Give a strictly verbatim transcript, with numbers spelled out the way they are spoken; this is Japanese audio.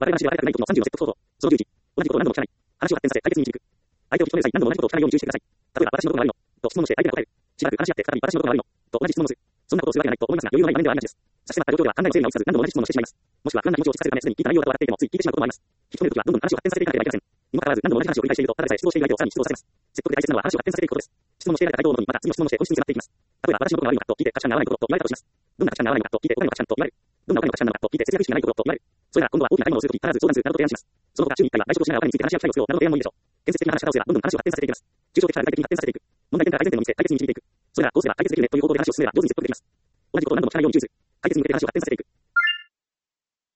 我々話は早くない時のさんじゅうのセットフォート。そのじゅうじ。同じことを何度も聞かない。話を発展させ、解決に導く。相手を引き止める際、何度も同じことを聞かないように注意してください。例えば、私のことが悪いのと質問をして相手が答える。しばらく話し合って、再び私のことが悪いのと同じ質問をする。そんなことをするわけがないと思いますが、余裕のない場面ではありがちです。差し迫った状況では考えも整理もつかず、何度も同じ質問をしてしまいます。もしくは不安な気持ちを聞かせるため、すでに聞いた内容だと笑っていても、つい聞いてしまうこともあります。引き止めるときは、どんどん話を発展させていかなければいけません。にもかかわらず、何度も同じ話を繰り返していると、ただでさえ質問している相手をさらに質問させます。説得で大切なのは話を発展させていくことです。質問をしていられた回答をもとに、また次の質問をして本質に迫っていきます。例えば、私のことが悪いのかと聞いて、価値観が合わないことと言われたとします。どんな価値観が合わないのかと聞いて、お金の価値観と言われる。どんなお金の価値観なのかと聞いて、節約意識がないことと言われる。それなら今度は大きな買い物をするとき、必ず相談するなどと提案します。その他、週にいっかいは外食をしながらお金について話し合う機会を作ろうなどと提案もいいでしょう。建設的な話し方をすれば、どんどん話を発展させていきます。抽象的から具体的に発展させていく。問題点から改善点を見つけ、解決に導いていく。それら、こうすれば解決できるねという方法で話を進めれば上手に説得できます。同じことを何度も聞かないように注意する。解決に向けて話を発展させていく。